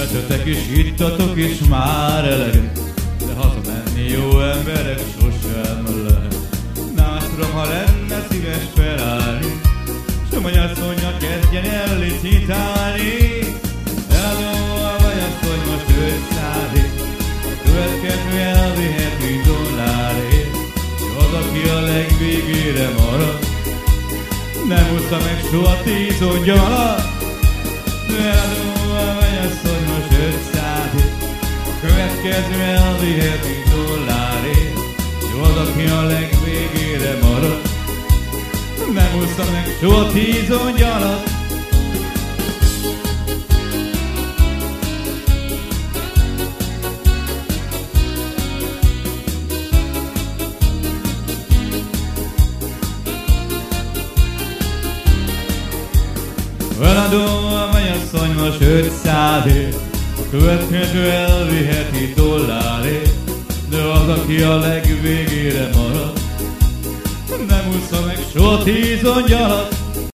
Ettetek és ittatok és már eleget, de hazamenni jó emberek sosem lehet. Nátrom, ha lenne szíves felállni, s a mennyasszonynak kezdjen el licitálni. Eladó a mennyasszony most 500-ért, a következő elviheti dollárért, s az, aki a legvégére marad, nem úszta meg soha 10 ongyalat. Eladó a mennyasszony most 500-ért, a következő elviheti dollárért, s az, aki a legvégére marad, nem úszta meg soha 10 ongyalat. Eladó a mennyasszony most 500-ért, a következő elviheti dollárért, de az, aki a legvégére marad, nem úszta meg soha 10 ongyalat.